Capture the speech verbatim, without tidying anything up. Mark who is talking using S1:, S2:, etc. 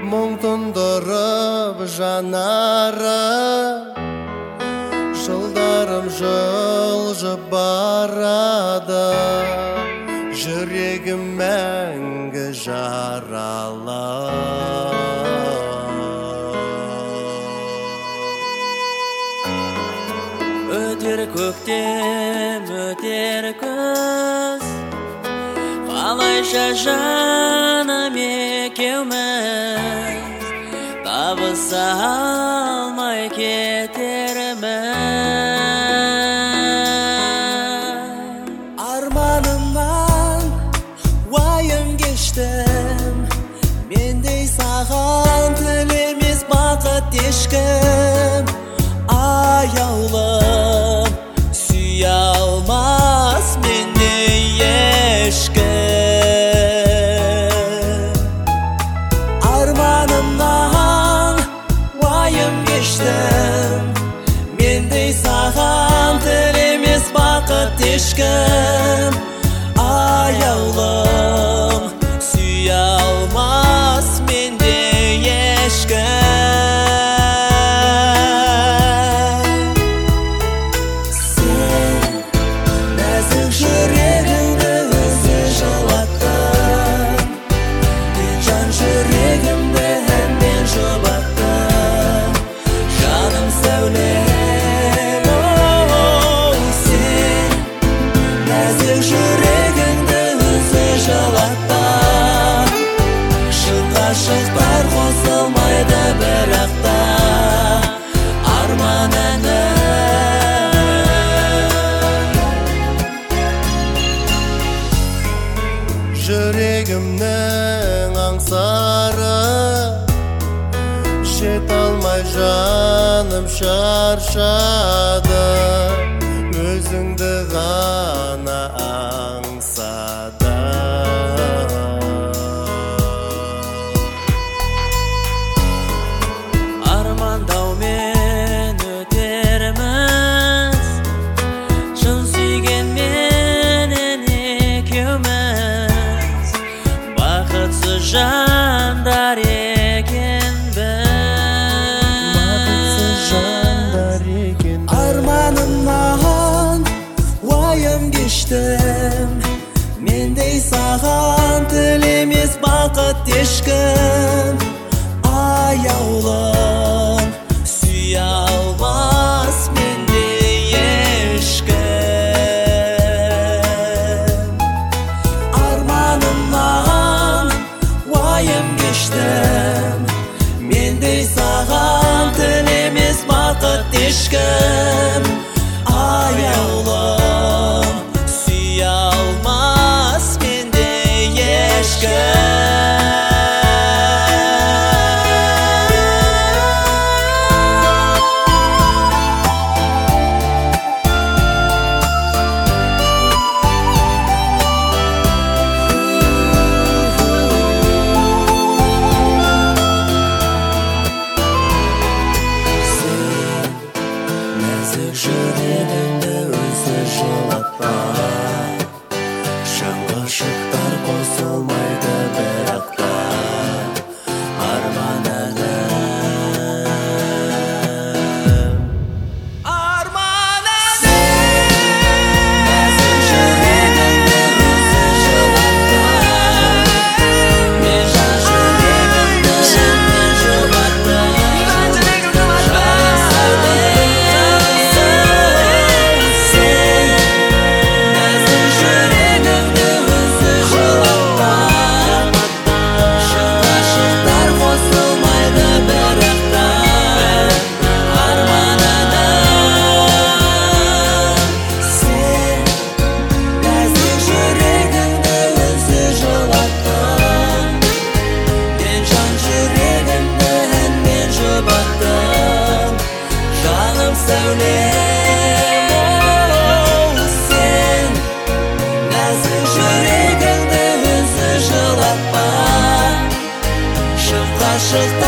S1: Мұң тұндырып жанары, жылдарым жылжып барады, жүрегім мәңгі жаралы.
S2: Өтер көктем, өтер күз, қалайша жаным екеуміз табыса алмай кетерміз.
S3: Арманымнан уайым кештім, мендей саған тілемес бақыт ешкім. Аяулым, сүйе алмас мендей ешкім. Арманымнан уайым кештім, мендей саған тілемес бақыт ешкім. Аяулым, сүйе алмас мендей ешкім. Ғашықтар қосылмайды бірақ та арман әні.
S1: Жүрегімнің аңсары, жете алмай жаным шаршады, өзіңді ғана аңсады.
S2: Армандаумен өтерміз, шын сүйгенменен екеуміз, бақытсыз жандар екенбіз.
S3: Арманымнан уайым кештім, мендей саған тілемес бақыт ешкім. Аяулым, сүйе алмас мендей ешкім. Арманымнан уайым кештім, мендей саған тілемес бақыт ешкім. Аяулым, сүйе алмас мендей ешкім. Жүрегімді өзі жылатпа, шын ғашықтар қосылмайды бірақ та арман әні. Арман әні. Нәзік жүрегімді өзі жылатпа, мен жан жүрегімді әнмен жұбатпа. Just